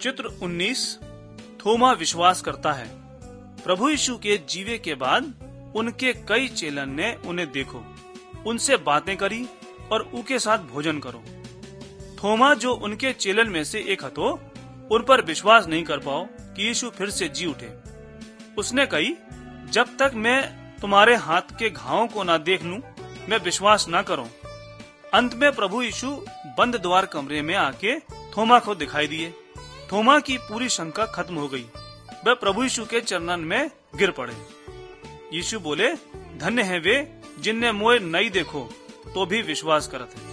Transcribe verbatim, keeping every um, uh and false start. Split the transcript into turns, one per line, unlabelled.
चित्र उन्नीस। थोमा विश्वास करता है। प्रभु यीशु के जीवे के बाद उनके कई चेलन ने उन्हें देखो, उनसे बातें करी और उनके साथ भोजन करो। थोमा जो उनके चेलन में से एक हतो, उन पर विश्वास नहीं कर पाओ कि यीशु फिर से जी उठे। उसने कही, जब तक मैं तुम्हारे हाथ के घावों को न देख लूं, मैं विश्वास न करूं। अंत में प्रभु यीशु बंद द्वार कमरे में आके थोमा को दिखाई दिए। थोमा की पूरी शंका खत्म हो गई। वह प्रभु यीशु के चरणन में गिर पड़े। यीशु बोले, धन्य है वे जिनने मोए नहीं देखो तो भी विश्वास करत है।